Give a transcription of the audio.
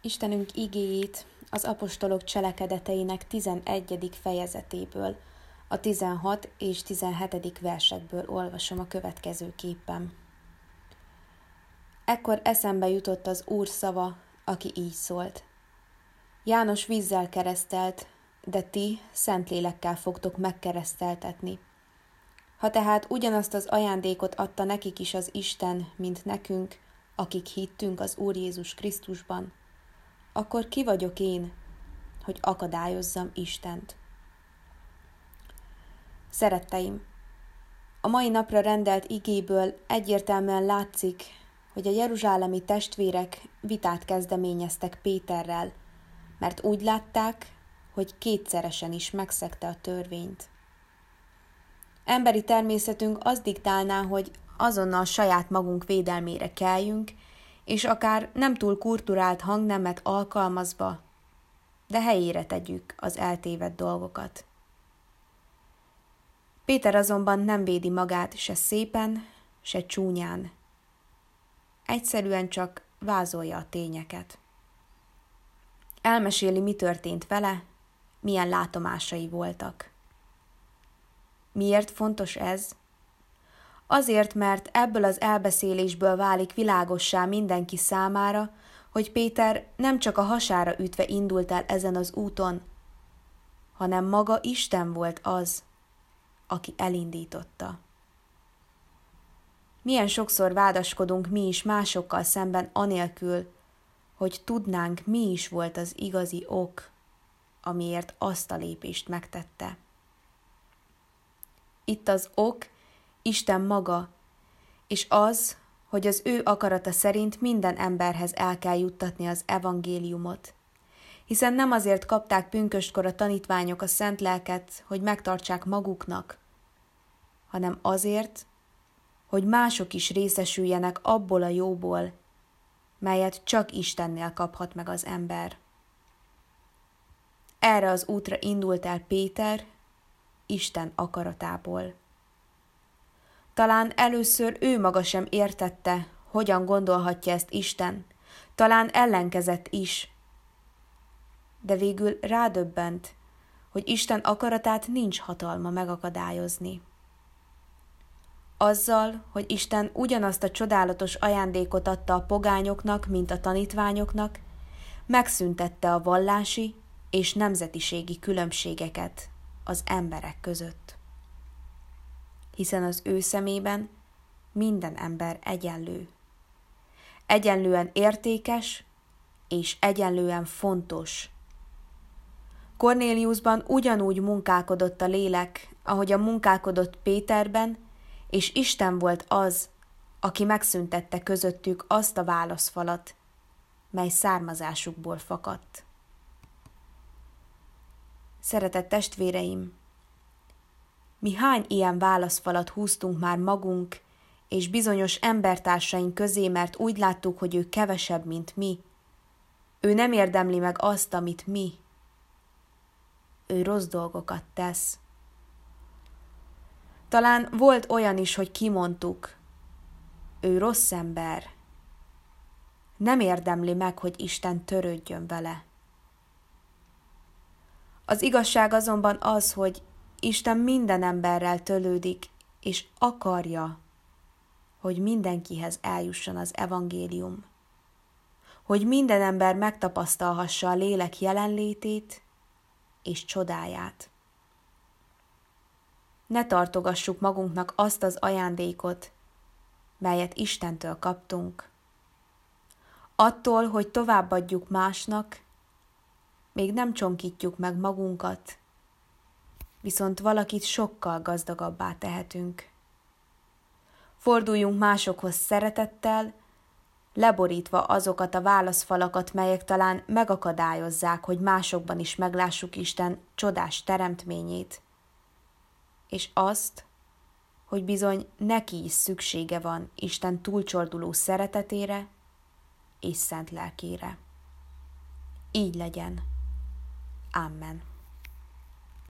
Istenünk igéjét az apostolok cselekedeteinek 11. fejezetéből, a 16 és 17. versekből olvasom a következőképpen. Ekkor eszembe jutott az Úr szava, aki így szólt. János vízzel keresztelt, de ti Szentlélekkel fogtok megkereszteltetni. Ha tehát ugyanazt az ajándékot adta nekik is az Isten, mint nekünk, akik hittünk az Úr Jézus Krisztusban, akkor ki vagyok én, hogy akadályozzam Istent? Szeretteim, a mai napra rendelt igéből egyértelműen látszik, hogy a jeruzsálemi testvérek vitát kezdeményeztek Péterrel, mert úgy látták, hogy kétszeresen is megszegte a törvényt. Emberi természetünk azt diktálná, hogy azonnal saját magunk védelmére keljünk, és akár nem túl kulturált hangnemet alkalmazva, de helyére tegyük az eltévedt dolgokat. Péter azonban nem védi magát se szépen, se csúnyán. Egyszerűen csak vázolja a tényeket. Elmeséli, mi történt vele, milyen látomásai voltak. Miért fontos ez? Azért, mert ebből az elbeszélésből válik világossá mindenki számára, hogy Péter nem csak a hasára ütve indult el ezen az úton, hanem maga Isten volt az, aki elindította. Milyen sokszor vádaskodunk mi is másokkal szemben anélkül, hogy tudnánk, mi is volt az igazi ok, amiért azt a lépést megtette. Itt az ok Isten maga, és az, hogy az ő akarata szerint minden emberhez el kell juttatni az evangéliumot. Hiszen nem azért kapták pünköstkor a tanítványok a szent lelket, hogy megtartsák maguknak, hanem azért, hogy mások is részesüljenek abból a jóból, melyet csak Istennél kaphat meg az ember. Erre az útra indult el Péter, Isten akaratából. Talán először ő maga sem értette, hogyan gondolhatja ezt Isten, talán ellenkezett is, de végül rádöbbent, hogy Isten akaratát nincs hatalma megakadályozni. Azzal, hogy Isten ugyanazt a csodálatos ajándékot adta a pogányoknak, mint a tanítványoknak, megszüntette a vallási és nemzetiségi különbségeket az emberek között. Hiszen az ő szemében minden ember egyenlő. Egyenlően értékes és egyenlően fontos. Kornéliusban ugyanúgy munkálkodott a lélek, ahogy a munkálkodott Péterben, és Isten volt az, aki megszüntette közöttük azt a válaszfalat, mely származásukból fakadt. Szeretett testvéreim, mi hány ilyen válaszfalat húztunk már magunk és bizonyos embertársaink közé, mert úgy láttuk, hogy ő kevesebb, mint mi. Ő nem érdemli meg azt, amit mi. Ő rossz dolgokat tesz. Talán volt olyan is, hogy kimondtuk, ő rossz ember. Nem érdemli meg, hogy Isten törődjön vele. Az igazság azonban az, hogy Isten minden emberrel törődik, és akarja, hogy mindenkihez eljusson az evangélium. Hogy minden ember megtapasztalhassa a lélek jelenlétét és csodáját. Ne tartogassuk magunknak azt az ajándékot, melyet Istentől kaptunk. Attól, hogy továbbadjuk másnak, még nem csonkítjuk meg magunkat, viszont valakit sokkal gazdagabbá tehetünk. Forduljunk másokhoz szeretettel, leborítva azokat a válaszfalakat, melyek talán megakadályozzák, hogy másokban is meglássuk Isten csodás teremtményét, és azt, hogy bizony neki is szüksége van Isten túlcsorduló szeretetére és szent lelkére. Így legyen. Amen.